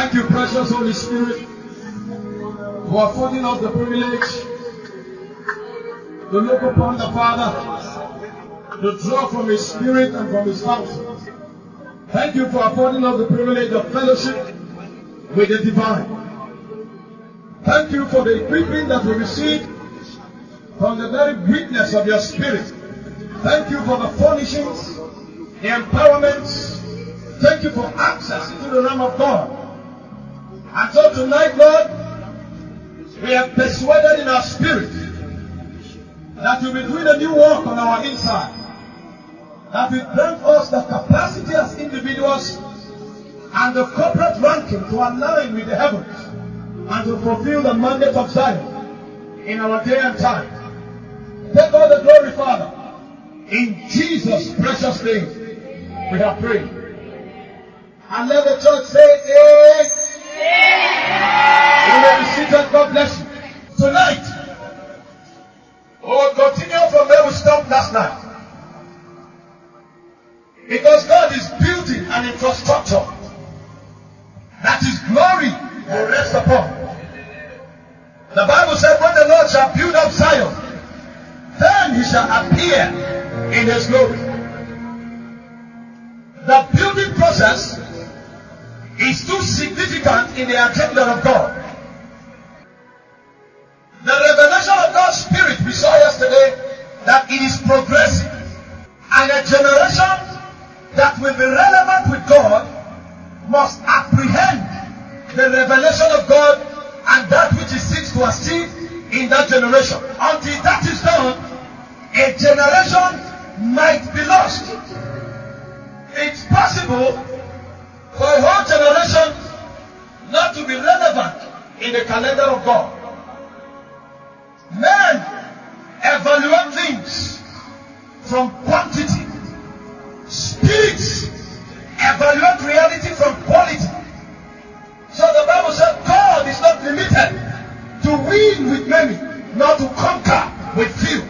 Thank you, precious Holy Spirit, for affording us the privilege to look upon the Father, to draw from His Spirit and from His fountain. Thank you for affording us the privilege of fellowship with the divine. Thank you for the equipping that we receive from the very witness of your Spirit. Thank you for the furnishings, the empowerments. Thank you for access into the realm of God. And so tonight, Lord, we are persuaded in our spirit that you'll be doing a new work on our inside. That will grant us the capacity as individuals and the corporate ranking to align with the heavens and to fulfill the mandate of Zion in our day and time. Take all the glory, Father. In Jesus' precious name, we have prayed. And let the church say, Amen. You may be seated. God bless you. Tonight, we will continue from where we stopped last night. Because God is building an infrastructure that His glory will rest upon. The Bible said, when the Lord shall build up Zion, then He shall appear in His glory. The building process is too significant in the agenda of God. The revelation of God's Spirit, we saw yesterday, that it is progressive. And a generation that will be relevant with God must apprehend the revelation of God and that which He seeks to achieve in that generation. Until that is done, a generation might be lost. It's possible for a whole generation not to be relevant in the calendar of God. Men evaluate things from quantity. Spirits evaluate reality from quality. So the Bible said God is not limited to win with many, nor to conquer with few.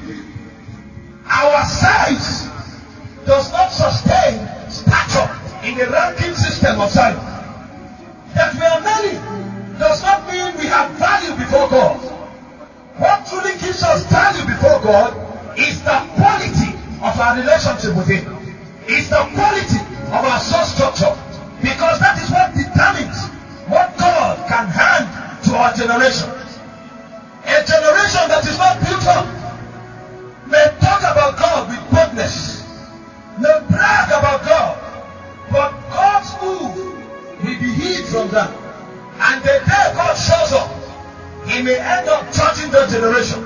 Our size does not sustain stature in the ranking system of Zion. That we are many does not mean we have value before God. What truly gives us value before God is the quality of our relationship with Him. It's the quality of our soul structure. Because that is what determines what God can hand to our generation. A generation that is not built up may talk about God with boldness, may brag about God, but God's move will be hid from them. And the day God shows up, He may end up judging that generation.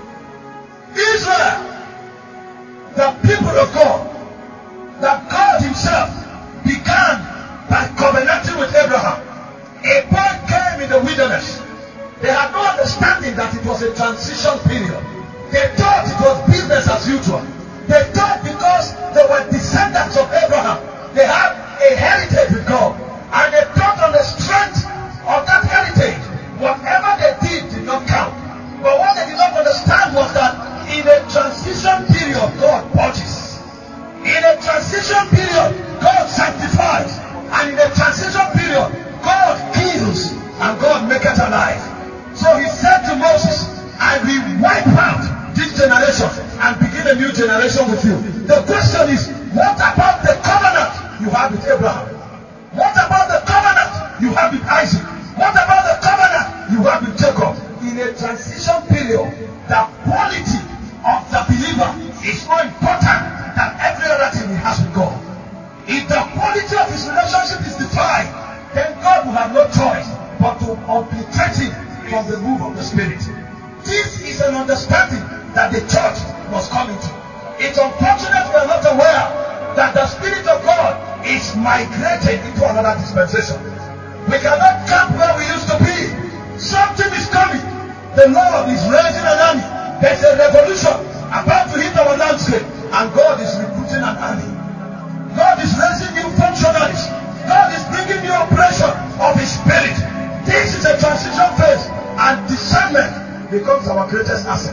Israel, the people of God, that God Himself began by covenanting with Abraham. A point came in the wilderness. They had no understanding that it was a transition period. They thought it was business as usual. They thought because they were descendants of Abraham, they had a heritage with God. And they thought on the strength of that heritage, whatever they did not count. But what they did not understand was that in a transition period, God purges. In a transition period, God sanctifies. And in a transition period, God kills and God maketh alive. So He said to Moses, I will wipe out this generation and begin a new generation with you. The question is, what about the covenant you have with Abraham? What about the covenant you have with Isaac? What about the covenant you have with Jacob? In a transition period, the quality of the believer is more important than every other thing he has with God. If the quality of his relationship is defined, then God will have no choice but to obliterate him from the move of the Spirit. This is an understanding that the church must come into. It's unfortunate we are not aware that the Spirit of God is migrating into another dispensation. We cannot camp where we used to be. Something is coming. The Lord is raising an army. There's a revolution about to hit our landscape, and God is recruiting an army. God is raising new functionaries. God is bringing new operation of His Spirit. This is a transition phase, and discernment becomes our greatest asset.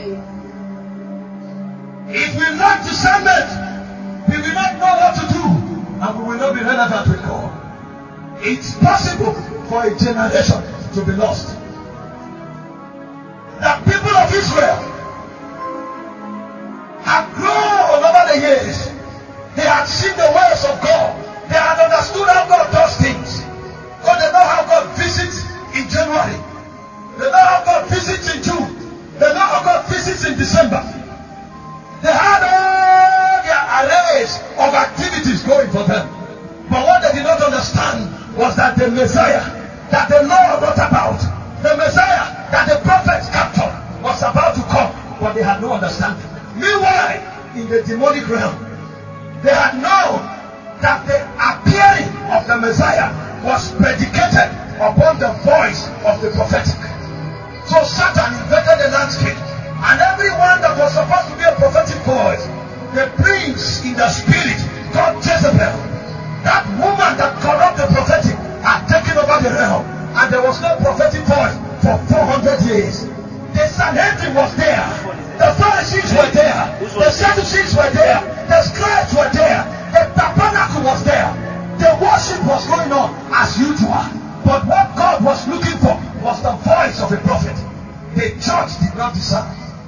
If we lack discernment, we will not know what to do, and we will not be relevant with God. It's possible for a generation to be lost. The people of Israel have grown over the years. They had seen the ways of God. They had understood how God does things. So they know how God visits in January. They know how God visits in June. They know how God visits in December. They had all their arrays of activities going for them. But what they did not understand was that the Messiah that the Lord brought about, the Messiah that the prophets captured, was about to come. But they had no understanding. Meanwhile, in the demonic realm, they had known that the appearing of the Messiah was predicated upon the voice of the prophetic. So Satan invaded the landscape, and everyone that was supposed to be a prophetic voice, the prince in the spirit called Jezebel, that woman that corrupted the prophetic, had taken over the realm, and there was no prophetic voice for 400 years. The Sanhedrin was there, the Pharisees were there, the Sadducees were there, the scribes were there, the tabernacle was there, the worship was going on as usual. But what God was looking for was the voice of a prophet. The church did not discern.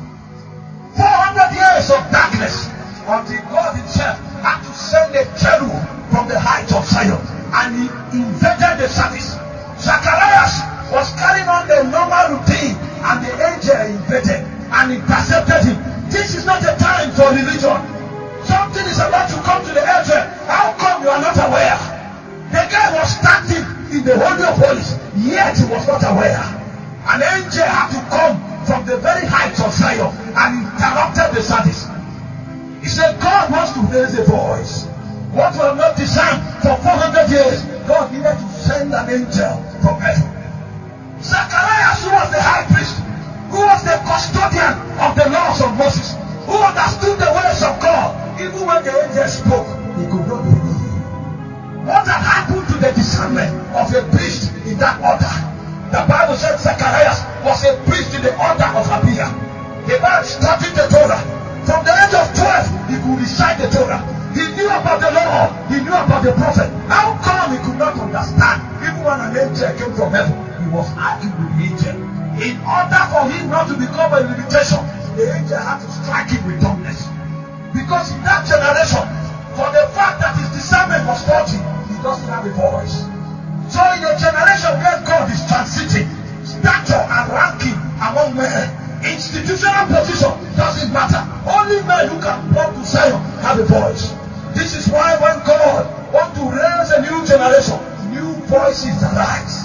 400 years of darkness until God himself had to send a cherub from the heights of Zion, and he invaded the service. Zacharias was carrying on the normal routine, and the angel invaded and intercepted him. This is not a time for religion. Something is about to come to the earth. How come you are not aware? The guy was standing in the Holy of Holies, yet he was not aware. An angel had to come from the very heights of Zion and interrupted the service. He said, God wants to raise a voice. What we have not discerned for 400 years, God needed to send an angel from heaven. Zacharias, who was the high priest, who was the custodian of the laws of Moses, who understood the ways of God, even when the angel spoke, he could not believe. What had happened to the discernment of a priest in that order? The Bible said Zacharias was a priest in the order of Abia. The man studied the Torah. From the age of 12, he could recite the Torah. He knew about the law. He knew about the prophet. How come he could not understand? Even when an angel came from heaven, he was arguing with the angel. In order for him not to become a limitation, the angel had to strike him with dumbness. Because in that generation, for the fact that his discernment was faulty, he doesn't have a voice. So in a generation where God is transiting, stature and ranking among men, institutional position doesn't matter. Only men who can come to Zion have a voice. This is why when God wants to raise a new generation, new voices arise.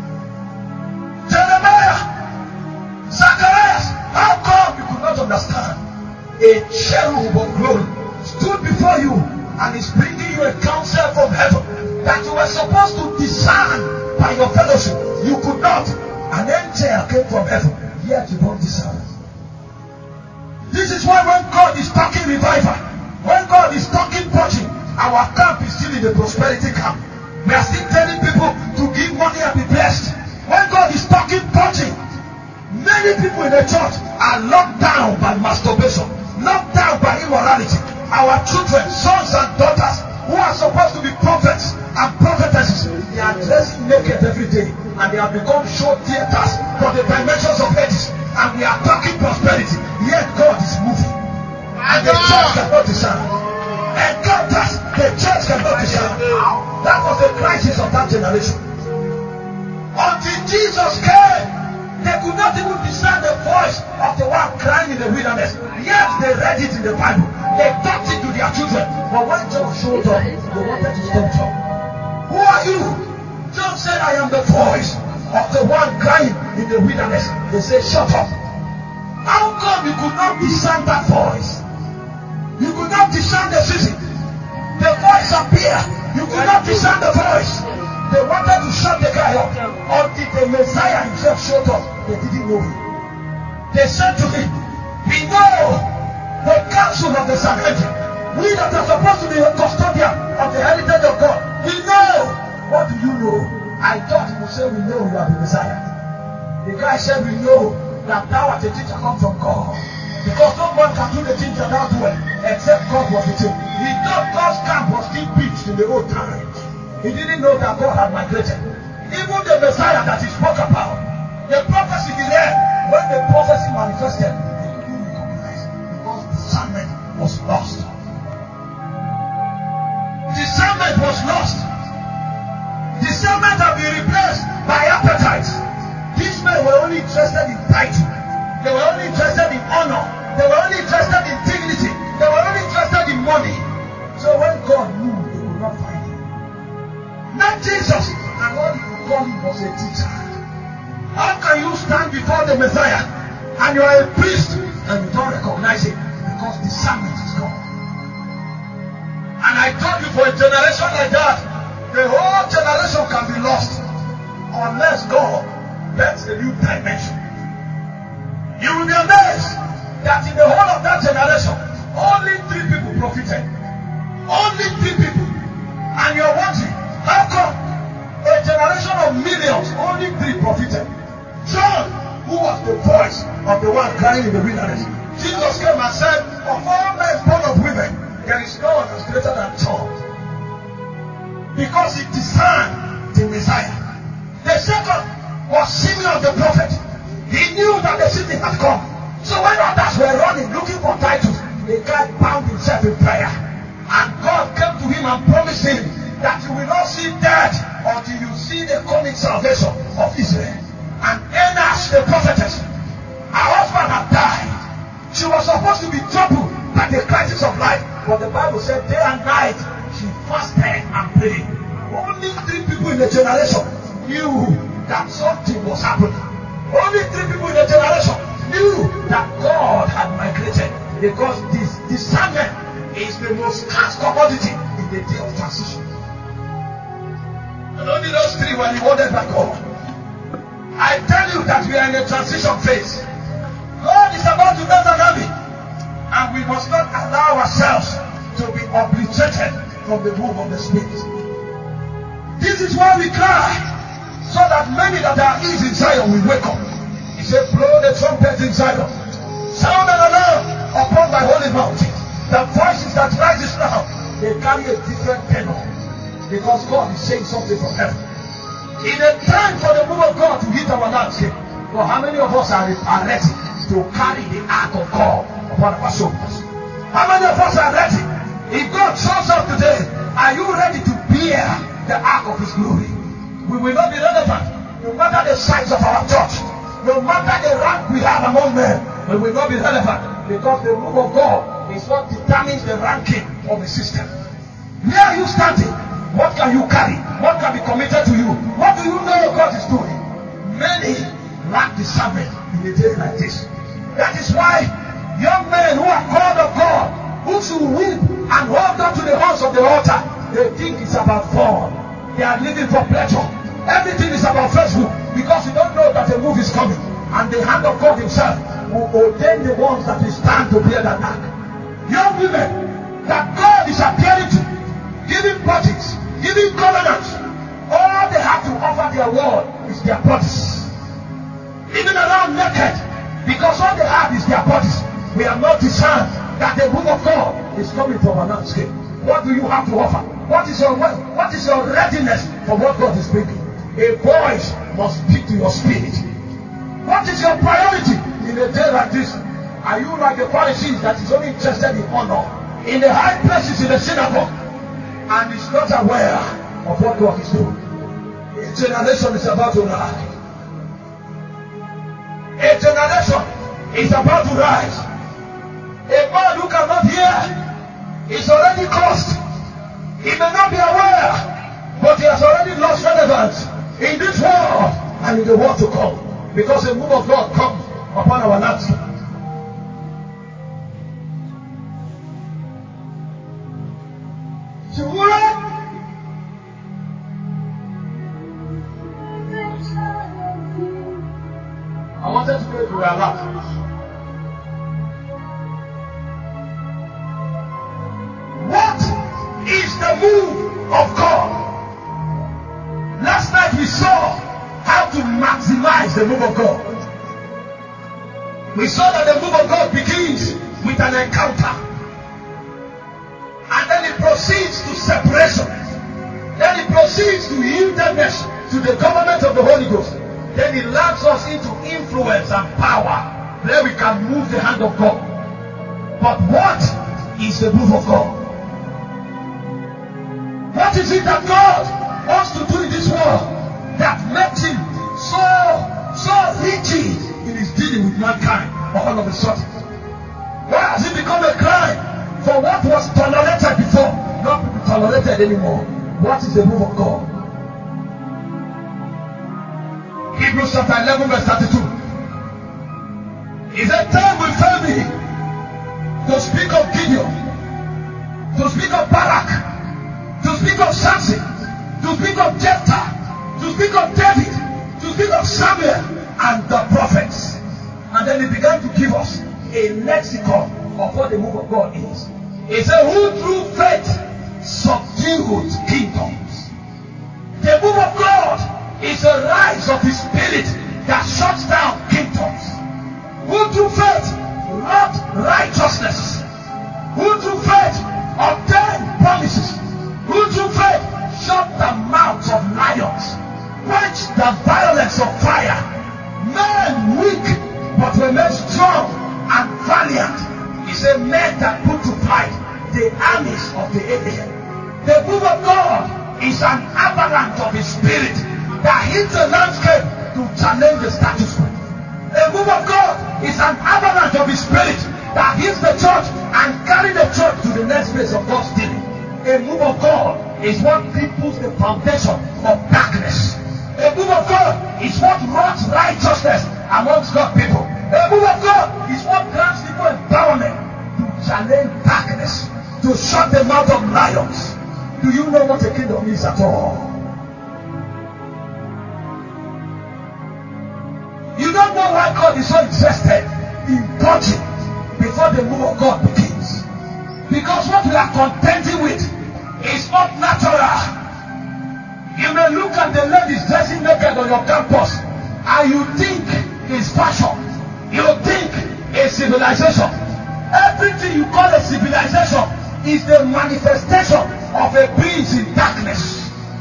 Jeremiah, Zacharias, how come you could not understand? A cherub of glory stood before you and is bringing you a counsel from heaven that you were supposed to discern by your fellowship. You could not. An angel came from heaven, yet you don't discern. This is why when God is talking revival, when God is talking purging, our camp is still in the prosperity camp. We are still telling people to give money and be blessed. When God is talking purging, many people in the church are locked down by masturbation, locked down by immorality. Our children, sons and daughters, who are supposed to be prophets and prophetesses, they are dressing naked every day, and they have become show theaters for the dimensions of Hades. And we are talking prosperity, yet God is moving, and the church cannot discern. Encounters, the church cannot discern. That was the crisis of that generation. Until Jesus came, they could not even discern the voice of the one crying in the wilderness. Yet they read it in the Bible. They taught it to their children. But when John showed up, they wanted to stop John. Who are you? John said, I am the voice of the one crying in the wilderness. They said, shut up. How come you could not discern that voice? You could not discern the season. The voice appeared. You could not discern the voice. They wanted to shut the guy up until the Messiah himself showed up. They didn't know him. They said to him, we know the counsel of the Sanhedrin. We that are supposed to be a custodian of the heritage of God. We know. What do you know? I thought you would say we know you are the Messiah. The guy said we know that thou art a teacher come from God. Because no man can do the things that thou doest except God was with him. He thought God's camp was still preached in the old times. He didn't know that God had migrated. Even the Messiah that he spoke about, the prophecy he read, when the prophecy manifested, he couldn't recognize because discernment was lost. Discernment was lost. Discernment had been replaced by appetites. These men were only interested in title. They were only interested in honor. They were only interested in dignity. They were only interested in money. So when God moved, they could not find him. Not Jesus. And all he could call him was a teacher. How can you stand before the Messiah and you are a priest and you don't recognize him? Because discernment is gone. And I told you, for a generation like that, the whole generation can be lost unless God brings a new dimension. You will be amazed that in the whole of that generation, only 3 people profited. Only 3 people. And you're wondering, how come a generation of millions, only 3 profited? John, who was the voice of the one crying in the wilderness, Jesus came and said, of all men born of women, there is no one as greater than John. Because he discerned the Messiah. The second was Simeon the prophet. He knew that the city had come. So when others were running looking for titles, the guy bound himself in prayer. And God came to him and promised him that you will not see death until you see the coming salvation of Israel. And Enash the prophetess, her husband had died. She was supposed to be troubled by the crisis of life. But the Bible said day and night she fasted and prayed. Only 3 people in the generation knew that something was happening. Only 3 people in the generation knew that God had migrated. Because this discernment is the most scarce commodity in the day of transition. And only those 3 were rewarded by God. I tell you that we are in a transition phase. God is about to build an army. And we must not allow ourselves to be obliterated from the move of the Spirit. This is why we cry, so that many that are easy in Zion will wake up. He said, blow the trumpet in Zion. Sound an alarm upon my holy mountain. The voices that rises now, they carry a different tenor. Because God is saying something from heaven. In a time for the move of God to hit our landscape, but how many of us are ready to carry the ark of God upon our shoulders? How many of us are ready? If God shows up today, are you ready to bear the ark of his glory? We will not be relevant, no matter the size of our church, no matter the rank we have among men. We will not be relevant, because the move of God is what determines the ranking of a system. Where are you standing? What can you carry? What can be committed to you? What do you know God is doing? Many lack discernment in a day like this. That is why young men who are called of God, who should weep and hold on to the horns of the altar, they think it's about fun. They are living for pleasure. Everything is about Facebook, because you don't know that a move is coming. And the hand of God himself will ordain the ones that will stand to bear that ark. Young women that God is appearing to, giving bodies, giving covenants, all they have to offer their world is their bodies. Even around naked, because all they have is their bodies. We have not discerned that the move of God is coming from our landscape. What do you have to offer? What is your readiness for what God is bringing? A voice must speak to your spirit. What is your priority in a day like this? Are you like the Pharisees that is only interested in honor, in the high places in the synagogue, and is not aware of what God is doing? A generation is about to rise. A generation is about to rise. A man who cannot hear is already cursed. He may not be aware, but he has already lost relevance in this world and in the world to come, because the move of God comes upon our landscape. I wanted to know if you were alive. What is the move of God? Last night we saw how to maximize the move of God. We saw that the move of God begins with an encounter, and then it proceeds to separation, then it proceeds cease to yieldedness to the government of the Holy Ghost, then it lands us into influence and power. Then we can move the hand of God. But what is the move of God? What is it that God wants to do in this world that makes him so rigid in his dealing with mankind all of a sudden? Why has it become a crime for what was tolerated before not to be tolerated anymore? What is the move of God? Hebrews chapter 11 verse 32. He said, time will fail me to speak of Gideon, to speak of Barak, to speak of Samson, to speak of Jephthah, to speak of David, to speak of Samuel and the prophets. And then he began to give us a lexicon of what the move of God is. He said, who through faith subdued kingdoms. The move of God is a rise of his spirit that shuts down kingdoms. Who through faith wrought righteousness. Who through faith obtained promises. Who through faith shut the mouths of lions, quenched the violence of fire. Men weak, but were made strong and valiant. He said, men that put to flight the armies of the alien. The move of God is an avalanche of his spirit that hits the landscape to challenge the status quo. The move of God is an avalanche of his spirit that hits the church and carries the church to the next phase of God's dealing. A move of God is what peoples the foundation of darkness. A move of God is what wrought righteousness amongst God's people. A move of God is what grants people empowerment to challenge darkness, to shut the mouth of lions. Do you know what a kingdom is at all? You don't know why God is so interested in purging before the move of God begins. Because what we are contending with is not natural. You may look at the ladies dressing naked on your campus and you think it's fashion. You think it's civilization. Everything you call a civilization is the manifestation of a prince in darkness.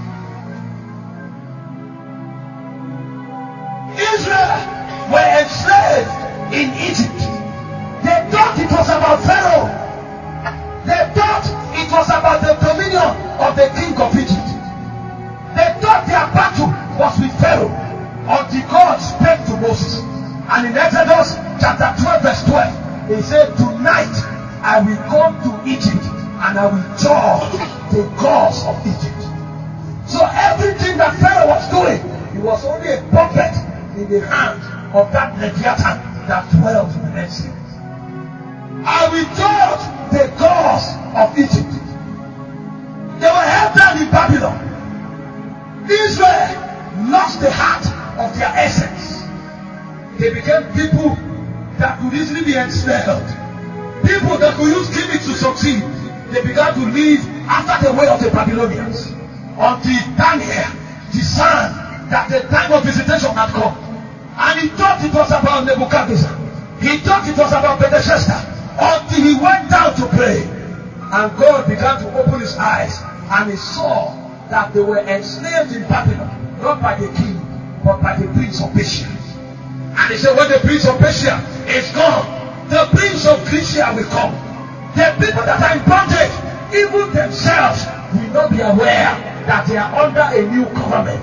Israel were enslaved in Egypt. They thought it was about Pharaoh. They thought it was about the dominion of the king of Egypt. They thought their battle was with Pharaoh until God spake to Moses. And in Exodus chapter 12 verse 12, he said, tonight I will come to Egypt and I will judge the gods of Egypt. So everything that Pharaoh was doing, it was only a puppet in the hand of that Leviathan that dwelt in the Red Sea. I will judge the gods of Egypt. They were held down in Babylon. Israel lost the heart of their essence. They became people that could easily be enslaved. People that could use gimmicks to succeed. They began to live after the way of the Babylonians. Until Daniel discerned that the time of visitation had come. And he thought it was about Nebuchadnezzar. He thought it was about Belshazzar. Until he went down to pray. And God began to open his eyes. And he saw that they were enslaved in Babylon. Not by the king, but by the prince of Persia. And he said, when the prince of Persia is gone, the prince of Grecia will come. The people that are in bondage, even themselves, will not be aware that they are under a new government.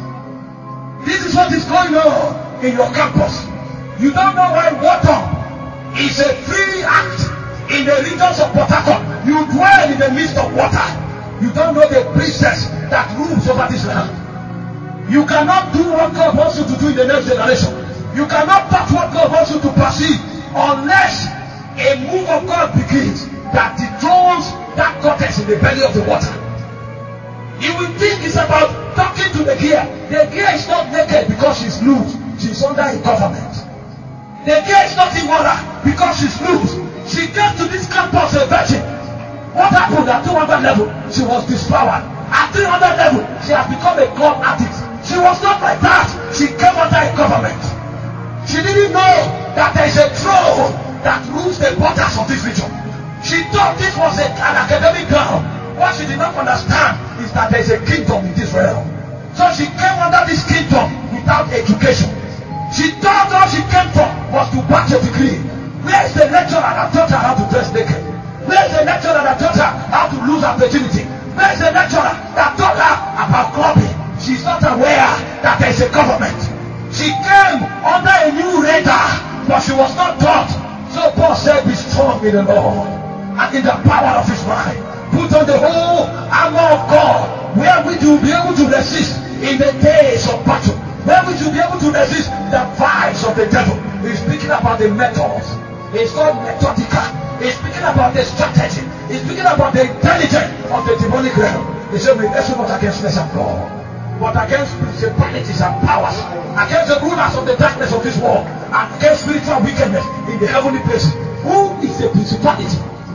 This is what is going on in your campus. You don't know why water is a free act in the regions of Port Harcourt. You dwell in the midst of water. You don't know the princess that rules over this land. You cannot do what God wants you to do in the next generation. You cannot touch what God wants you to perceive unless a move of God begins that dethrones that goddess in the belly of the water. You will think it's about talking to the gear. The gear is not naked because she's loose. She's under a government. The gear is not immoral because she's loose. She came to this campus a virgin. What happened at 200 level? She was dispowered. At 300 level, she has become a god artist. She was not like that. She came under a government. She didn't know that there is a throne that rules the borders of this region. She thought this was an academic girl. What she did not understand is that there is a kingdom in this realm. So she came under this kingdom without education. She thought all she came for was to pass a degree. Where is the lecturer that taught her how to dress naked? Where is the lecturer that taught her how to lose her virginity? Where is the lecturer that taught her about clubbing? She's not aware that there is a government. She came under a new radar, but she was not taught. So Paul said, be strong in the Lord and in the power of his mind. Put on the whole armor of God, wherewith you will be able to resist in the days of battle. Wherewith you will be able to resist the vials of the devil. He's speaking about the methods. It's not methodical. He's speaking about the strategy. He's speaking about the intelligence of the demonic realm. He said, we wrestle not against flesh and blood, but against principalities and powers, against the rulers of the darkness of this world, and against spiritual wickedness in the heavenly places. Who is a principality?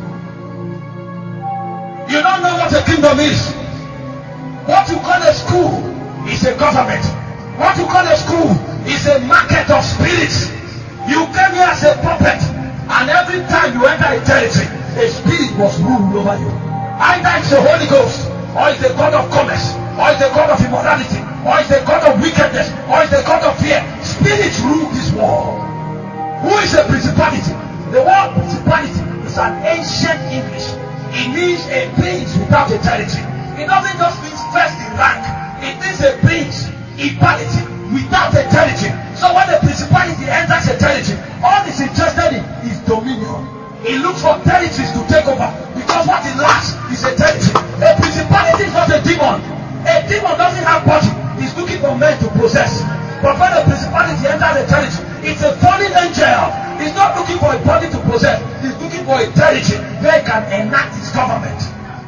You don't know what a kingdom is. What you call a school is a government. What you call a school is a market of spirits. You came here as a puppet, and every time you enter a territory, a spirit must rule over you. Either it's the Holy Ghost, or it's the God of commerce, or it's the God of immorality, or it's the God of wickedness, or it's the God of fear. Spirits rule this world. Who is a principality? The word principality is an ancient English. It means a prince without a territory. It doesn't just mean first in rank. It means a prince, equality, without a territory. So when a principality enters a territory, all it's interested in is dominion. It looks for territories to take over, because what it lacks is a territory. A principality is not a demon. A demon doesn't have body. It's looking for men to possess. But when a principality enters a territory, it's a fallen angel. It's not looking for a body to possess. It's looking for a territory where it can enact its government.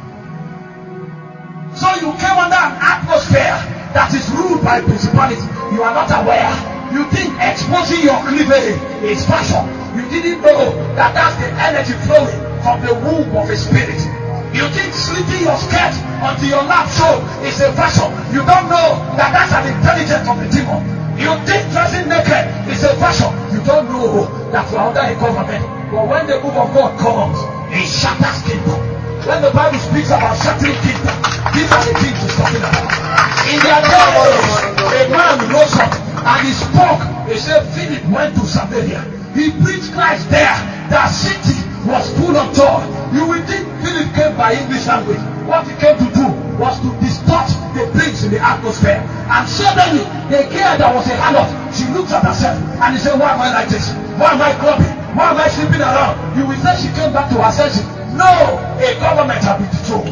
So you came under an atmosphere that is ruled by principality. You are not aware. You think exposing your cleavage is fashion. You didn't know that that's the energy flowing from the womb of a spirit. You think slitting your skirt onto your lap show is a fashion. You don't know that that's an intelligence of the demon. You think dressing naked is a fashion. You don't know that you are under a government. But when the move of God comes, it shatters kingdom. When the Bible speaks about shattering kingdom, these are the things he's talking about. In their days, a man rose up and he spoke. He said, Philip went to Samaria. He preached Christ there. That city was full of joy. You will think Philip came by English language. What he came to do was to distort the things in the atmosphere. And suddenly, the girl that was a harlot, she looked at herself and he said, why am I like this? Why am I clubbing? Why am I sleeping around? You will say she came back to her senses. No, a government has been destroyed.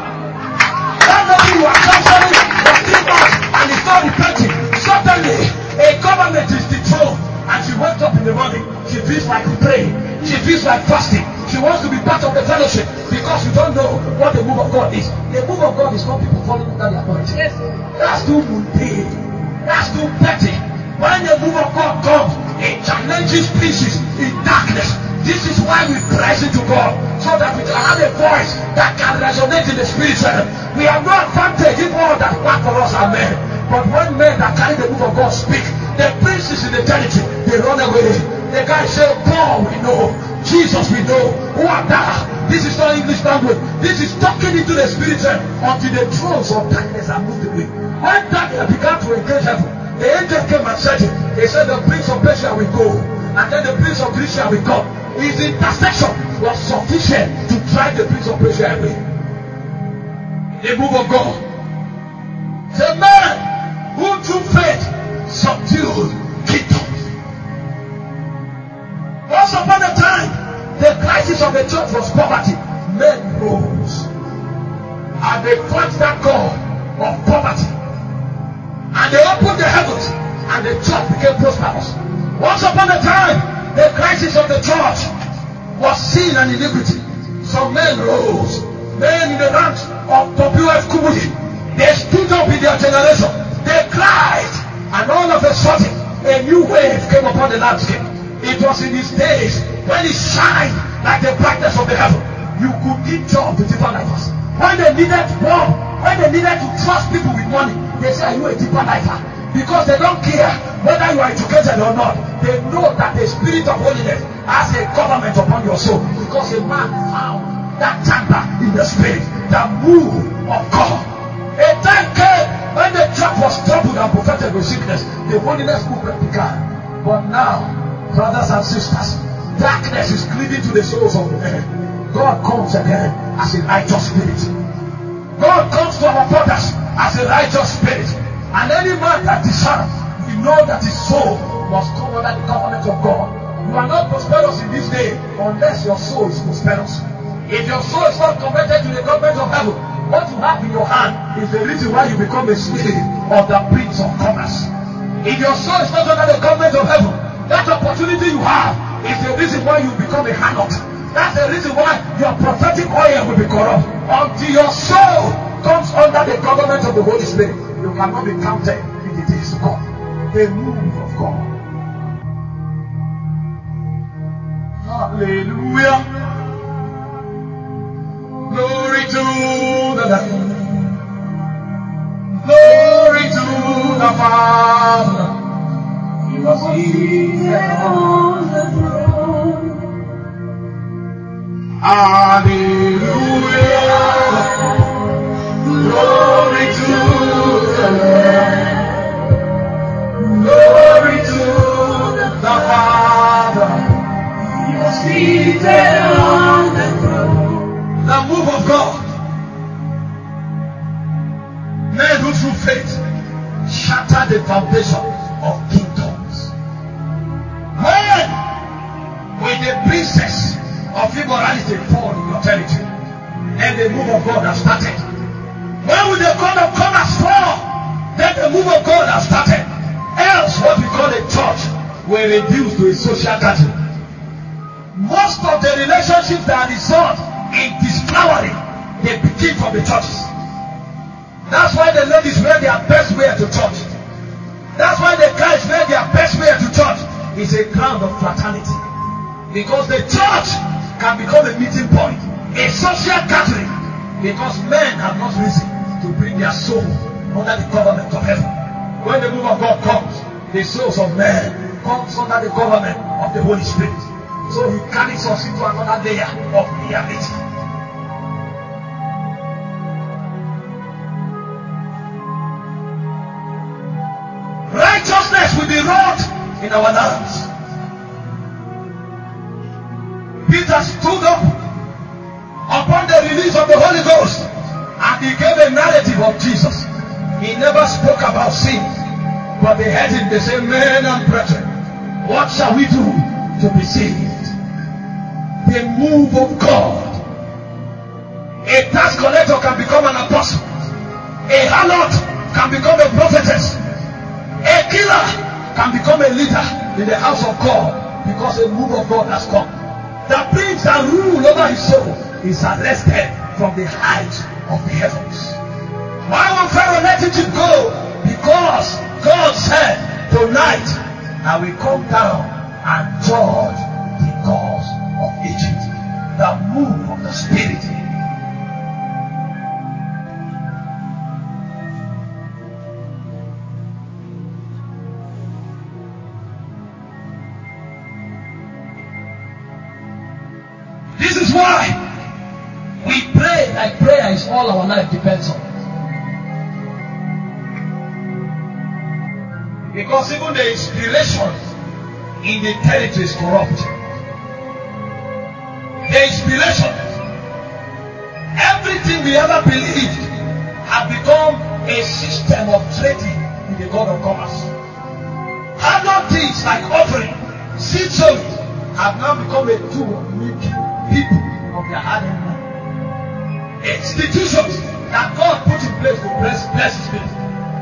That lady you are counseling for 3 months and is not repenting. Suddenly, a government is dethroned. And she wakes up in the morning. She feels like praying. She feels like fasting. She wants to be part of the fellowship, because you don't know what the move of God is. The move of God is not people falling under the anointing. Yes. That's too mundane. That's too petty. When the move of God comes, it challenges pieces in darkness. This is why we press into God, so that we can have a voice that can resonate in the spirit realm. We have no advantage if all that work for us are men. But when men that carry the move of God speak, the princes in the territory, they run away. The guy said, Paul we know, Jesus we know, who are thou? This is not English language. This is talking into the spirit realm until the thrones of darkness are moved away. When Daniel began to engage heaven, the angel came and said it. He said, the prince of Persia will go, and then the prince of Greece will come. His intercession was sufficient to drive the prince of Persia away. The move of God. The man who through faith subdued kingdoms. Once upon a time, the crisis of the church was poverty. Men rose and they fought that God of poverty, and they opened the heavens, and the church became prosperous. Once upon a time, the crisis of the church was sin and iniquity. Some men rose, men in the ranks of W.F. Kumuyi. They stood up in their generation. They cried, and all of a sudden, a new wave came upon the landscape. It was in his days when it shined like the brightness of the heaven. You could give job to deeper lifers. When they needed bomb, when they needed to trust people with money, they say, are you a deeper lifer? Because they don't care whether you are educated or not. They know that the spirit of holiness has a government upon your soul. Because a man found that chamber in the spirit, the move of God. A time came when the church was troubled and prophetic with sickness. The holiness movement began. But now, brothers and sisters, darkness is cleaving to the souls of men. God comes again as a righteous spirit. God comes to our fathers as a righteous spirit. And any man that discerns, we know that his soul must come under the covenant of God. You are not prosperous in this day unless your soul is prosperous. If your soul is not connected to the government of heaven, what you have in your hand is the reason why you become a slave of the prince of commerce. If your soul is not under the government of heaven, that opportunity you have is the reason why you become a harlot. That's the reason why your prophetic oil will be corrupt. Until your soul comes under the government of the Holy Spirit, you cannot be counted in the days to come. The move of God. Hallelujah. Glory to the Lamb. Glory to the Father. He was seated on the throne. Hallelujah. Glory to the Lamb. Glory to the Father. He was seated on the throne. The move of God. Men who through faith shatter the foundation of kingdoms. When will the princess of immorality fall in your territory? And the move of God has started. When will the God of commerce fall? Then the move of God has started. Else what we call a church will reduce to a social gathering. Most of the relationships that result in disflowering, they begin from the churches. That's why the ladies wear their best wear to church. That's why the guys wear their best wear to church. It's a ground of fraternity. Because the church can become a meeting point, a social gathering. Because men have not risen to bring their soul under the government of heaven. When the move of God comes, the souls of men comes under the government of the Holy Spirit. So he carries us into another layer of reality. Righteousness will be wrought in our lands. Peter stood up upon the release of the Holy Ghost and he gave a narrative of Jesus. He never spoke about sin, but they heard him. They said, men and brethren, what shall we do to be saved? The move of God. A tax collector can become an apostle. A harlot can become a prophetess. A killer can become a leader in the house of God because a move of God has come. The prince that rule over his soul is arrested from the heights of the heavens. Why won't Pharaoh let Egypt go? Because God said, tonight I will come down and judge the gods of Egypt. The move of the Spirit. This is why we pray like prayer is all our life depends on. Because even the inspiration in the territory is corrupt. The inspiration, everything we ever believed have become a system of trading with the God of commerce. Other things like offering, seed sowing have now become a tool of making people of their hard-earned money. Institutions that God put in place to bless his people.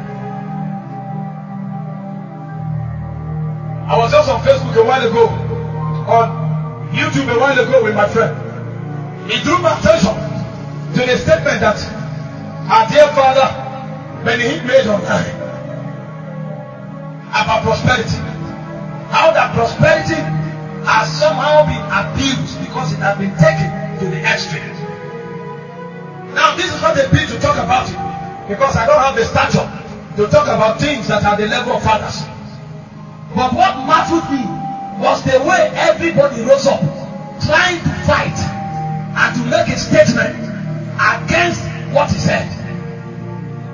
I was just on Facebook a while ago, on YouTube a while ago with my friend. He drew my attention to the statement that our dear father Benny made online about prosperity. How that prosperity has somehow been abused because it has been taken to the extreme. Now this is not a bit to talk about it, because I don't have the stature to talk about things that are the level of fathers. But what marveled me was the way everybody rose up trying to fight and to make a statement against what he said.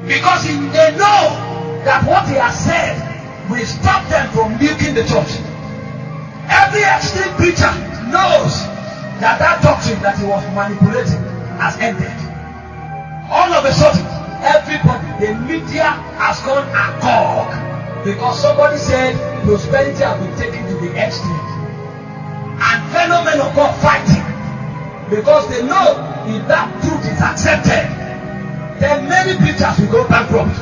Because they know that what he has said will stop them from milking the church. Every extreme preacher knows that doctrine that he was manipulating has ended. All of a sudden, everybody, the media has gone agog because somebody said prosperity has been taken to the extreme. And fellow men of God fighting because they know if that truth is accepted, then many preachers will go bankrupt.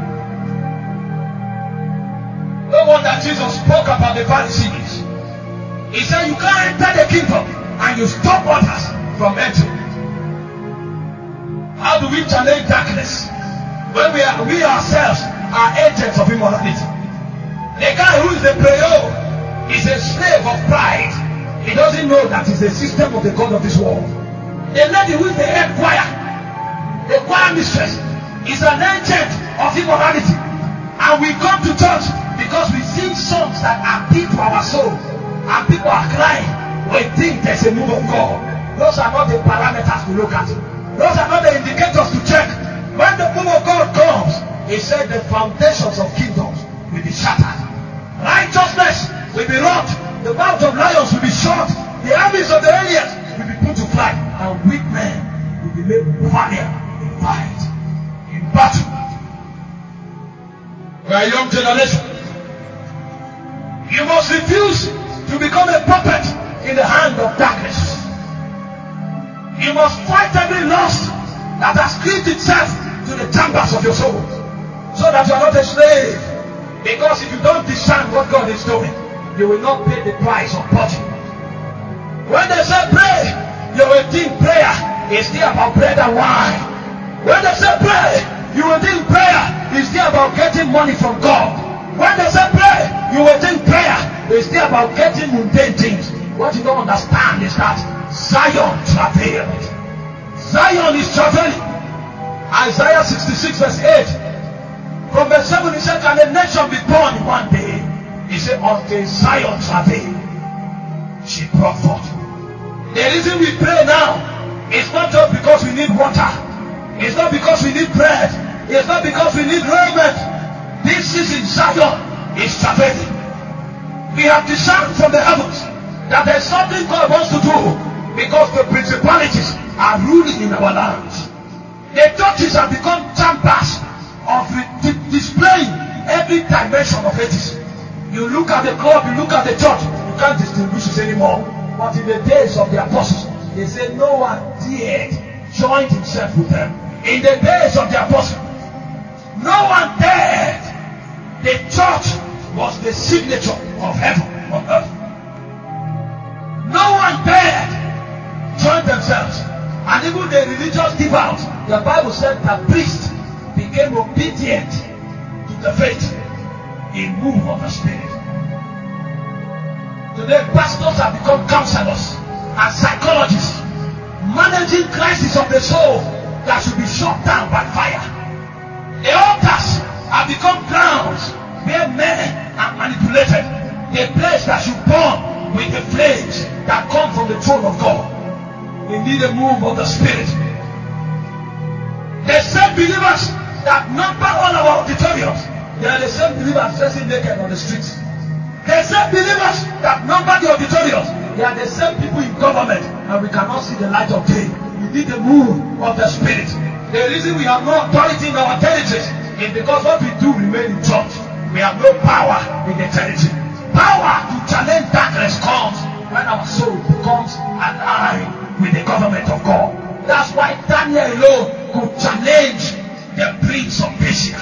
No wonder Jesus spoke about the Pharisees. He said you can't enter the kingdom and you stop others from entering. How do we challenge darkness when we ourselves are agents of immorality? The guy who is the prayer is a slave of pride. He doesn't know that it's the system of the God of this world. The lady who is the head choir, the choir mistress, is an agent of immorality. And we come to church because we sing songs that appeal to our soul. And people are crying. We think there's a move of God. Those are not the parameters to look at. Those are not the indicators to check. When the move of God comes, he said the foundations of kingdoms will be shattered. Righteousness will be wrought. The mouth of lions will be shut. The armies of the aliens will be put to flight. And weak men will be made valiant in fight, in battle. We are a young generation. You must refuse to become a puppet in the hand of darkness. You must fight every lust that has crept itself to the chambers of your soul, so that you are not a slave. Because if you don't discern what God is doing, you will not pay the price of purchase. When they say pray, you will think prayer is still about bread and wine. When they say pray, you will think prayer is still about getting money from God. When they say pray, you will think prayer is still about getting mundane things. What you don't understand is that Zion travailed. Zion is traveling. Isaiah 66 verse 8. From verse 7 he said, can a nation be born in one day? He said, until Zion travailed, she brought forth. The reason we pray now is not just because we need water. It's not because we need bread. It's not because we need raiment. This season Zion is travailing. We have discerned from the heavens that there's something God wants to do, because the principalities are ruling in our lands. The churches have become chambers of displaying every dimension of atheism. You look at the club, you look at the church, you can't distinguish it anymore. But in the days of the apostles, they say no one dared join himself with them. In the days of the apostles, no one dared. The church was the signature of heaven on earth. No one dared join themselves. And even the religious devout, the Bible said that priests became obedient to the faith in move of the Spirit. Today pastors have become counselors and psychologists, managing crisis of the soul that should be shut down by fire. The altars have become grounds where men are manipulated. A place that should burn with the flames that come from the throne of God. We need a move of the Spirit. The same believers that number all our auditoriums, they are the same believers dressing naked on the streets. The same believers that number the auditoriums, they are the same people in government, and we cannot see the light of day. We need the move of the Spirit. The reason we have no authority in our territories is because what we do remain in church. We have no power in the territory. Power to challenge darkness comes when our soul becomes aligned with the government of God. That's why Daniel alone could challenge the prince of Persia.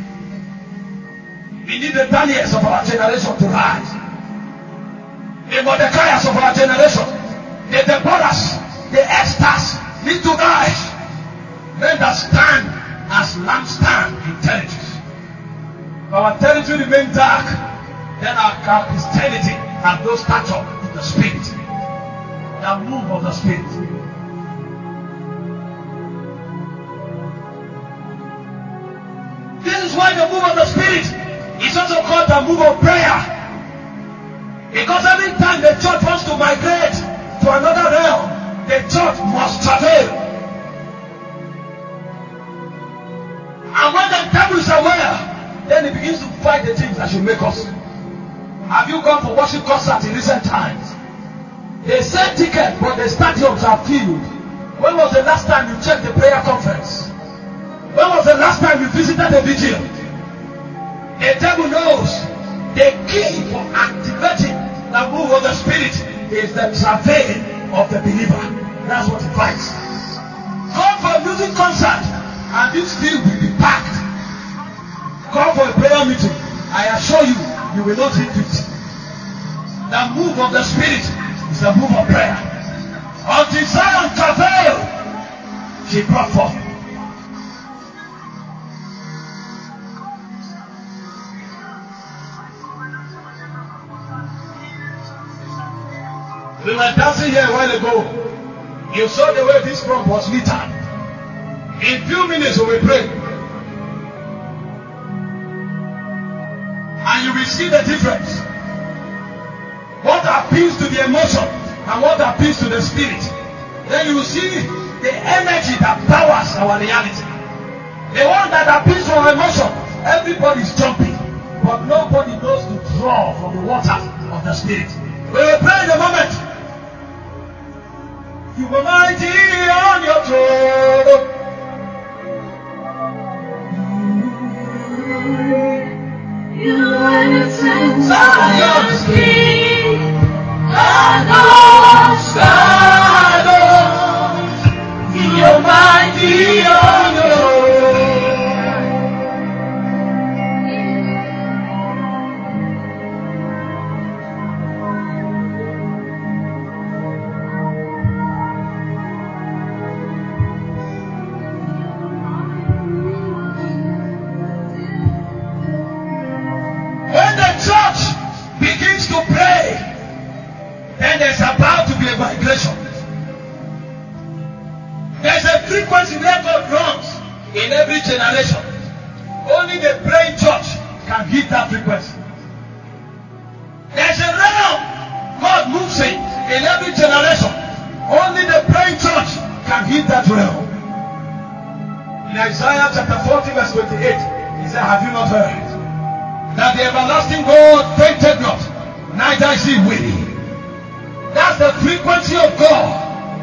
We need the Daniels of our generation to rise. The Mordecai's of our generation, the Deborahs, the Esthers need to rise. Men that stand as lampstand in territories. If our territory remains dark, then our Christianity has no stature in the Spirit. The move of the Spirit. This is why the move of the Spirit is also called the move of prayer. Because every time the church wants to migrate to another realm, the church must travail. And when the devil is aware, then he begins to fight the things that should make us. Have you gone for worship concerts in recent times? They sell tickets, but the stadiums are filled. When was the last time you checked the prayer conference? When was the last time you visited the vigil? The devil knows the key for activating the move of the Spirit is the travail of the believer. That's what he fights. Come for a music concert and this field will be packed. Come for a prayer meeting. I assure you, you will not hit it. The move of the Spirit is the move of prayer. Until Zion travail, she brought forth. We were dancing here a while ago. You saw the way this front was lit up. In few minutes we will pray. And you will see the difference. What appeals to the emotion and what appeals to the spirit. Then you will see the energy that powers our reality. The one that appeals to our emotion, everybody is jumping. But nobody knows to draw from the water of the spirit. We will pray in a moment. You were mighty on your throne. You are the Zion's King, you are mighty on your When the church begins to pray, then there's about to be a migration. There's a frequency where God runs in every generation. Only the praying church can hit that frequency. There's a realm God moves in every generation. Only the praying church can hit that realm. In Isaiah chapter 40 verse 28, he said, have you not heard that the everlasting God fainted not, neither is he weary? That's the frequency of God.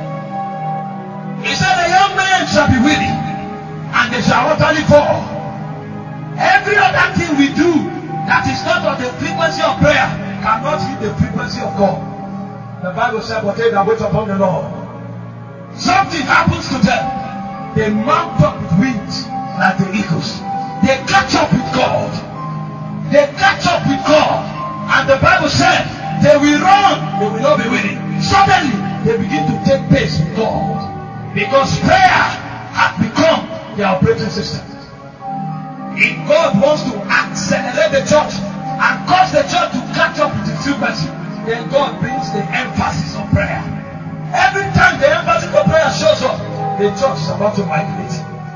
He said, the young men shall be weary, and they shall utterly fall. Every other thing we do that is not of the frequency of prayer cannot hit the frequency of God. The Bible said, but they that wait upon the Lord, something happens to them. They mount up with wings like the eagles. They catch up with God. They catch up with God. And the Bible said, they will run, they will not be weary. Suddenly, they begin to take pace with God. Because prayer has become their operating system. If God wants to accelerate the church and cause the church to catch up with its frequency, then God brings the emphasis on prayer. Every time the emphasis of prayer shows up, the church is about to migrate.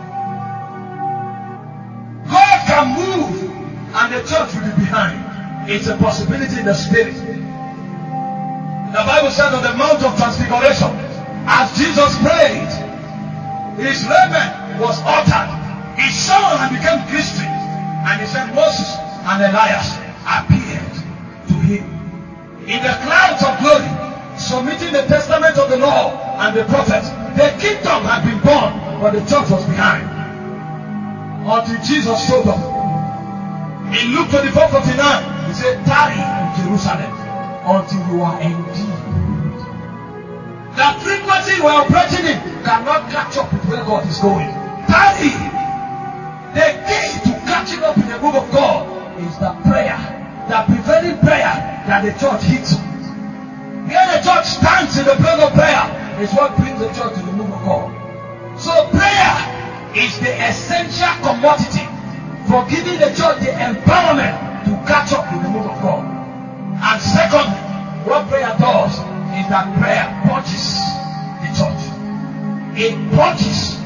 God can move and the church will be behind. It's a possibility in the spirit. The Bible said on the Mount of Transfiguration, as Jesus prayed, his raiment was altered. He shone and became glistening. And he said, Moses and Elias appeared to him in the clouds of glory, submitting the testament of the law and the prophets. The kingdom had been born, but the church was behind. Until Jesus showed up. In Luke 24:49, he said, tarry in Jerusalem until you are endued. The frequency we are operating in cannot catch up with where God is going. Tarry. The key to catching up in the move of God is the prayer, the prevailing prayer that the church hits. Where the church stands in the place of prayer is what brings the church to the move of God. So prayer is the essential commodity for giving the church the empowerment to catch up with the move of God. And secondly, what prayer does is that prayer purges the church. It purges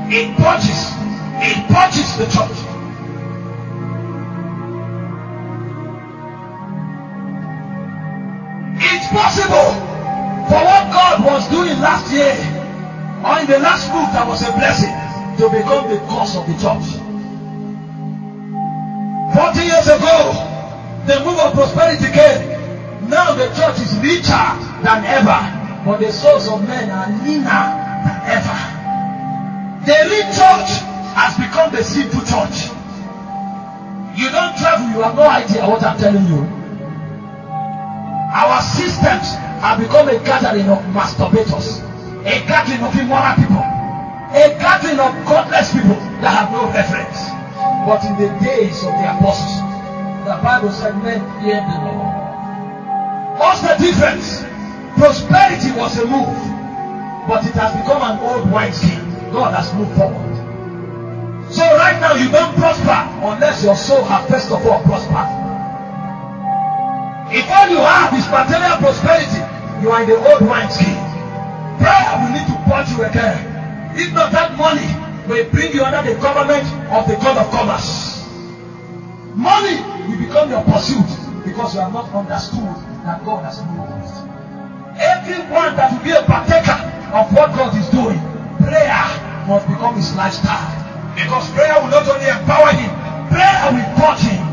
the church. It's possible for what God was doing last year or in the last move that was a blessing to become the cause of the church. 40 years ago, the move of prosperity came. Now the church is richer than ever, but the souls of men are leaner than ever. The rich church has become the sinful church. You don't travel, you have no idea what I'm telling you. Our systems have become a gathering of masturbators, a gathering of immoral people, a gathering of godless people that have no reference. But in the days of the apostles, the Bible said men feared the Lord. What's the difference? Prosperity was a move, but it has become an old wineskin. God has moved forward. So right now you don't prosper unless your soul has first of all prospered. If all you have is material prosperity, you are in the old wineskin. Prayer will need to purge you again. If not, that money will bring you under the government of the God of commerce. Money will become your pursuit because you have not understood that God has moved. Everyone that will be a partaker of what God is doing, prayer must become his lifestyle. Because prayer will not only empower him, prayer will purge him.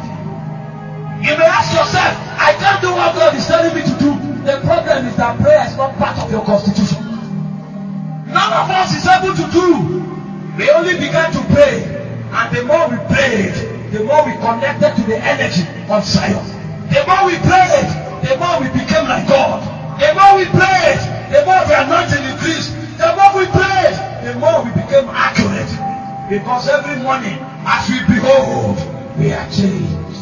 You may ask yourself, I can't do what God is telling me to do. The problem is that prayer is not part of your constitution. None of us is able to do. We only began to pray, and the more we prayed, the more we connected to the energy of Zion. The more we prayed, the more we became like God. The more we prayed, the more the anointing increased. The more we prayed, the more we became accurate. Because every morning, as we behold, we are changed.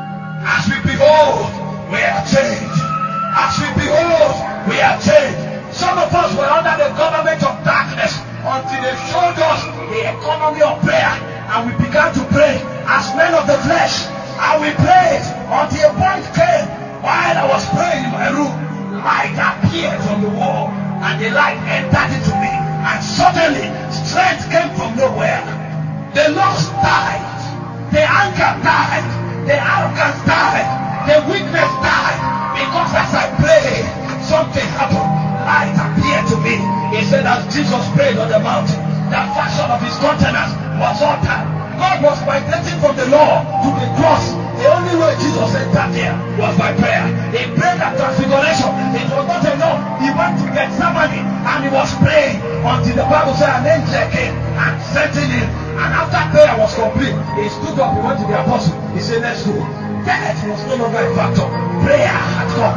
As we behold, we are changed. As we behold, we are changed. Some of us were under the government of darkness until they showed us the economy of prayer, and we began to pray as men of the flesh. And we prayed until a point came while I was praying in my room, light appeared from the wall, and the light entered into me, and suddenly strength came from nowhere. The lust died, the anger died, the arrogance died, the weakness died, because as I prayed, something happened. Light appeared to me. He said, as Jesus prayed on the mountain, the fashion of his countenance was altered. God was migrating from the law to the cross. The only way Jesus entered there was by prayer. He prayed at transfiguration. It was not enough. He went to Gethsemane and he was praying until the Bible said an angel came and strengthened him. And after prayer was complete, he stood up. He went to the apostle. He said, let's go. Death was no longer a factor. Prayer had come.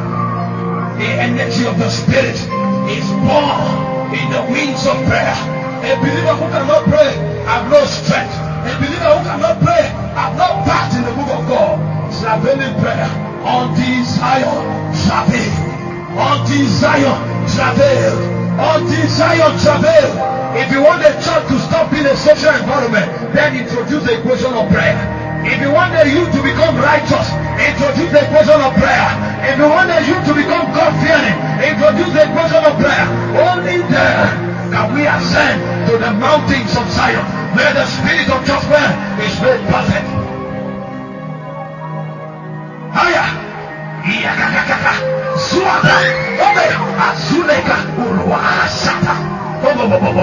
The energy of the Spirit is born in the wings of prayer. A believer who cannot pray have no strength. A believer who cannot pray have no part in the move of God. Travailing prayer until Zion travail. Until Zion travail. Until Zion travail. If you want the church to stop being a social environment, then introduce the equation of prayer. If you want the youth to become righteous, introduce the equation of prayer. If you want the youth to become God-fearing, introduce the equation of prayer. Only there can we ascend to the mountains of Zion, where the spirit of just man is made perfect. Haya, Suada, Obe, Azuleka, Urwa, Shata. I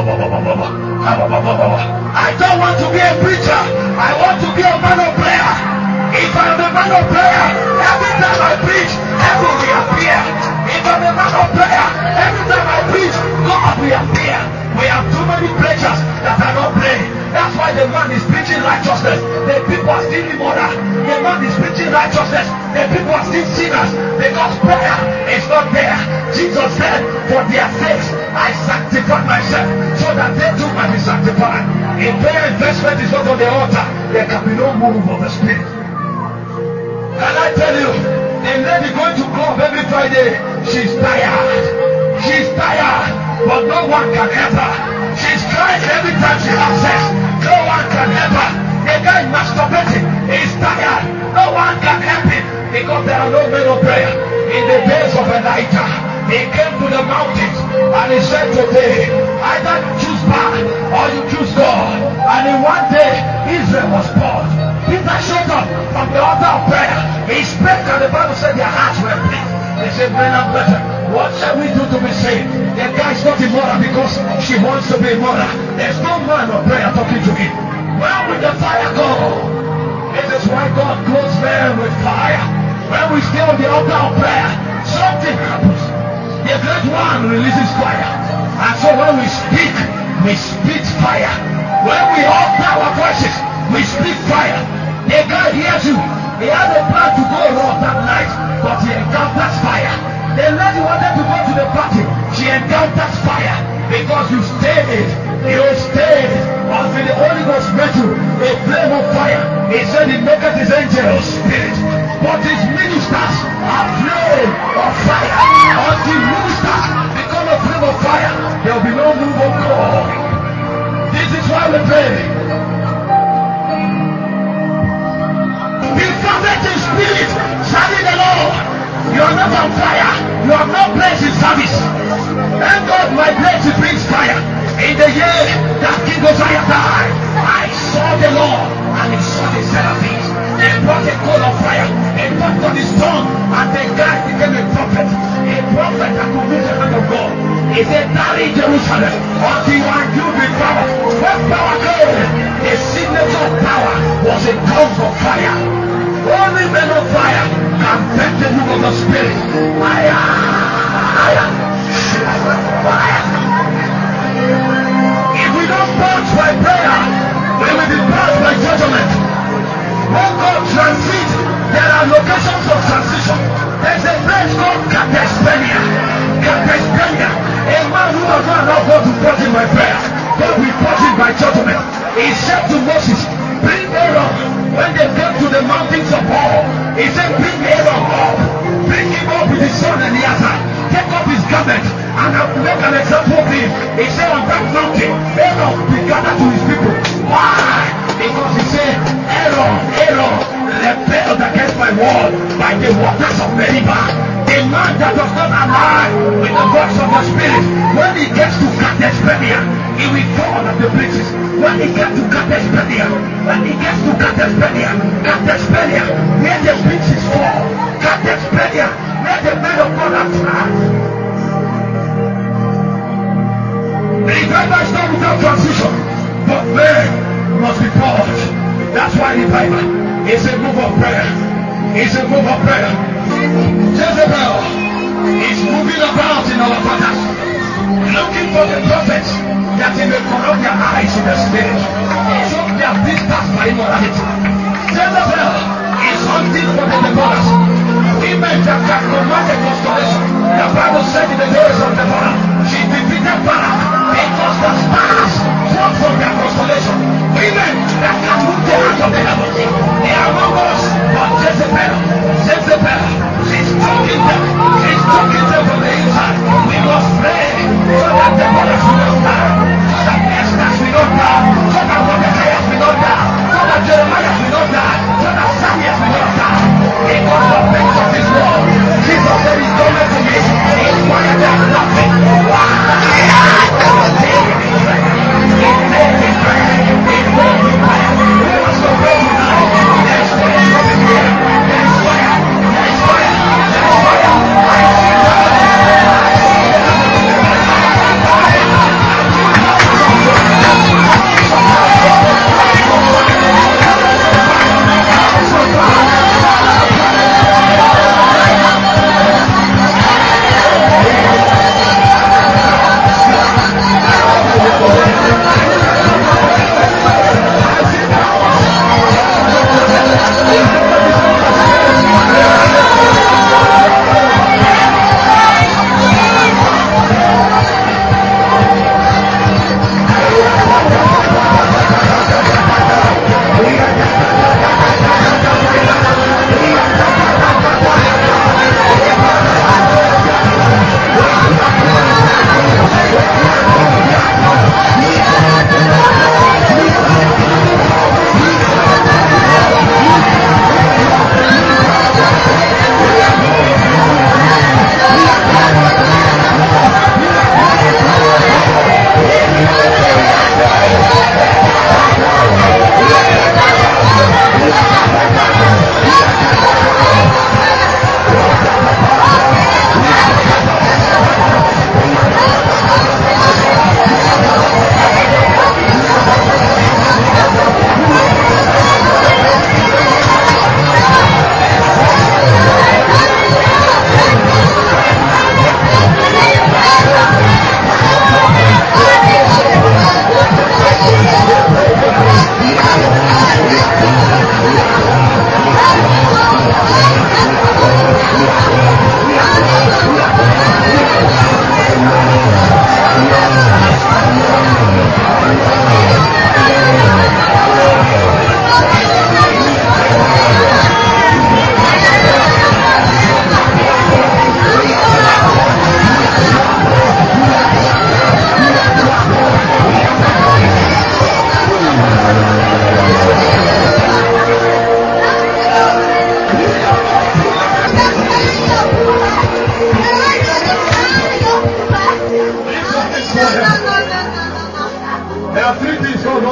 don't want to be a preacher. I want to be a man of prayer. If I'm a man of prayer, every time I preach, heaven will appear. If I'm a man of prayer, every time I preach, God will appear. We have too many preachers that are not praying. That's why the man is preaching righteousness. The people are still immoral. The man is preaching righteousness. The people are still sinners because prayer is not there. Jesus said, for their sakes I sanctify myself so that they too might be sanctified. If prayer investment is not on the altar, there can be no move of the Spirit. Can I tell you, the lady going to club every Friday, she's tired. She's tired, but no one can help her. She's crying every time she has sex. No one can help her. The guy masturbating is tired. No one can help him because there are no men of prayer. In the days of Elijah, he came to the mountains and he said, today, either you choose bad or you choose God. And in one day, Israel was purged. Peter showed up from the altar of prayer. He spoke and the Bible said their hearts were pleased. They said, men and brethren, what shall we do to be saved? The guy is not immoral because she wants to be immoral. There's no man of prayer talking to him. Where will the fire go? This is why God clothes men with fire. When we stay on the altar of prayer, something happens. The great one releases fire. And so when we speak fire. When we alter our voices, we speak fire. The guy hears you. He had a plan to go raw that night, but he encounters fire. The lady wanted to go to the party. She encounters fire because you stayed. You stayed until the Holy Ghost met you. A flame of fire. He said he maketh his angels spirit, but his ministers are flame of fire. Until ministers become a flame of fire, there will be no move of God. This is why we pray. Be fervent in spirit, serving the Lord. You are not on fire. You have no place in service. Thank God my place brings fire. In the year that King Uzziah died, I saw the Lord and he saw the seraphims. They brought a coal of fire. He touched on his tongue and the guy became a prophet. A prophet that could move the hand of God. He said, tarry in Jerusalem until you are endued with power. When power came, the signature of power was a tongue of fire. Only men of fire can bend the move of the spirit. Fire. If we don't purge by prayer, we will be purged by judgment. When God transits, there are locations of transition. There's a place called Catespenia. Catespenia. A man who does not allow God to purge him by prayer, God will purge him by judgment. He said to Moses, bring Aaron. When they came to the mountains of Hor, he said, bring Aaron up. Bring him up with his son Eleazar. Take up his garment and I will make an example of him. He said, on that mountain, Aaron will be gathered to his people. Why? Because he said, Aaron rebelled against my word by the waters of Meribah. A man that does not align with the voice of the Spirit, when he gets to Catespenia, he will fall at the places. When he gets to Catespenia, where the princes fall, Catespenia, where the men of God are tried. Revival is not without transition, but men must be purged. That's why revival is a move of prayer. It's a move of prayer. Jezebel is moving about in our fathers, looking for the prophets that he may corrupt their eyes in the spirit, choke their blisters by immorality. Jezebel is hunting for the Deborahs, women that can command the constellation. The Bible said in the days of Deborah, she defeated Barak because the stars fall from their constellation. Women that can move the hands of the heavens. They are among us, but Jezebel, she's talking them. She's talking them from the inside. We must pray so that Deborahs will not die, so that Esther's will not die, so that Mordecai's will not die, so that Jeremiah's will not die, so that Samuel's will not die. In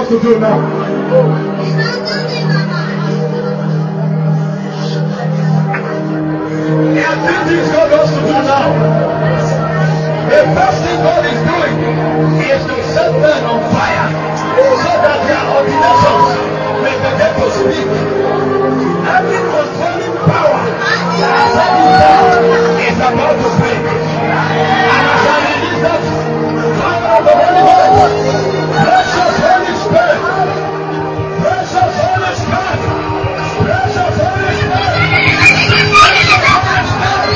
wants to do now. There are three things God wants to do now. The first thing God is doing is to set men on fire so that their ordinations may begin to speak. Every controlling power that has held you down is about to break. And as I release that fire of the Holy Ghost, precious Holy Spirit, precious Holy Spirit, precious Holy Spirit, precious Holy Spirit,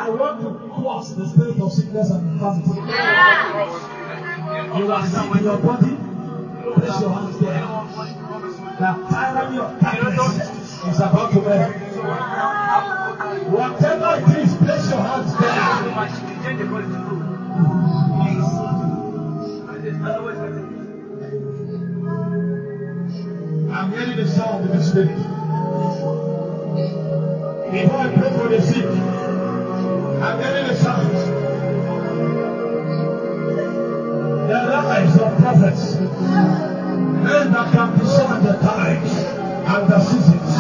I want to cross the spirit of sickness and infirmity. You are sick in your body. Place your hands there. The tyranny of darkness is about to end. Whatever it is, place your hands there. I'm hearing the sound in the spirit. Before I pray for the sick, I'm hearing the sound. The lives of prophets, men that can discern the times and the seasons.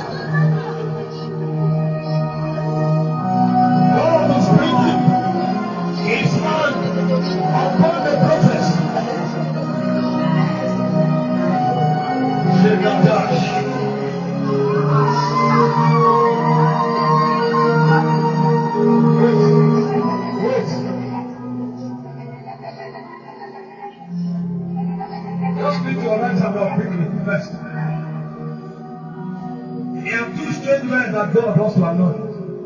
God is bringing His hand upon the prophets. Shekadash. Wait. Just speak your right hand up quickly first. There are two strange men that God wants to anoint.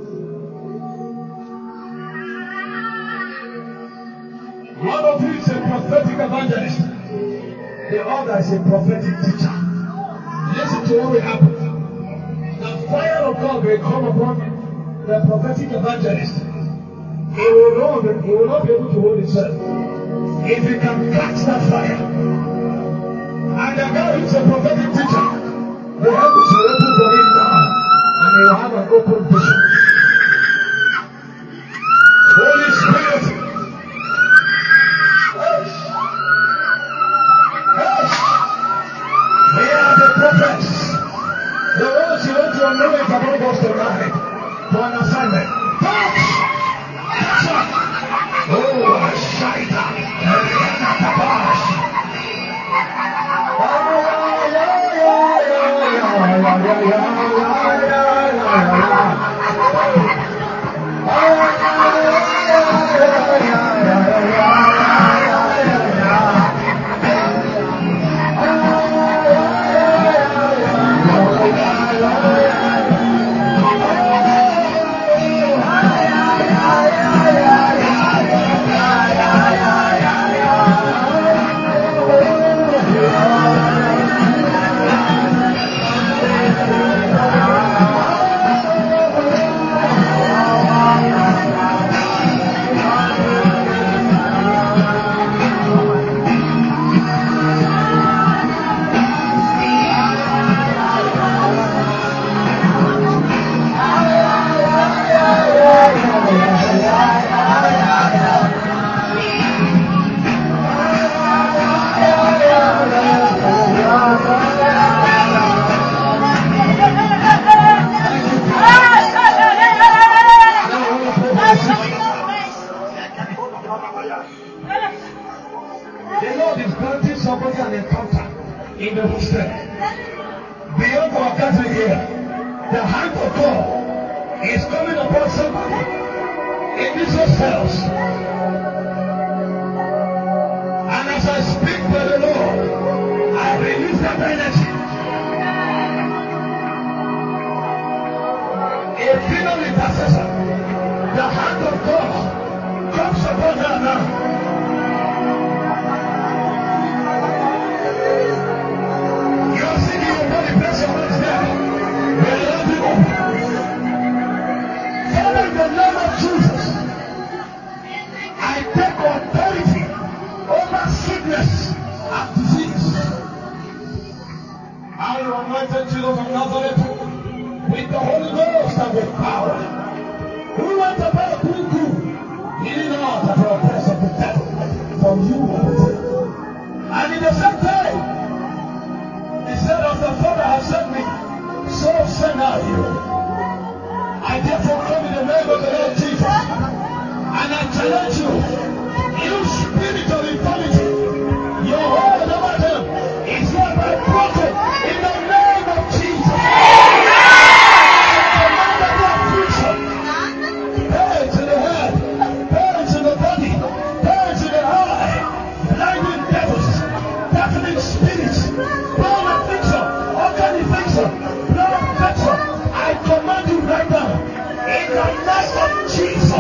One of you is a prophetic evangelist. The other is a prophetic teacher. Listen to what will happen. The fire of God will come upon the prophetic evangelist. He will not be able to hold himself. If he can catch that fire. And the guy who is a prophetic teacher, the heavens will open for him now. And he will have an open vision. Holy Spirit. They are the prophets. The ones you want to anoint among us tonight for an assignment. Touch! Touch up! Oh, Shaita! Rihanna Tabash! The Lord is granting somebody an encounter in the hostel. Beyond our gathering here, the hand of God is coming upon somebody in these hostels. And as I speak to the Lord, I release that energy. A female intercessor, the hand of God comes upon her now. You are sick in your body, place your hands there. May the Lord be open. Father, in the name of Jesus, I take authority over sickness and disease. I anointed Jesus of Nazareth with the Holy Ghost and with power. Who went about doing good, healing all that were oppressed of the devil, for you were with him. And in the same time, he said, as the Father has sent me, so send I you. I therefore come in the name of the Lord Jesus, and I challenge you, you spirit of infirmity, your hold over them is hereby broken in the name of Jesus. Pains in the head, pains in the body, pains in the eye, blinding devils, deafening spirits, bone affliction, organ infection, blood infection. I command you right now, in the name of Jesus.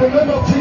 the name of Jesus.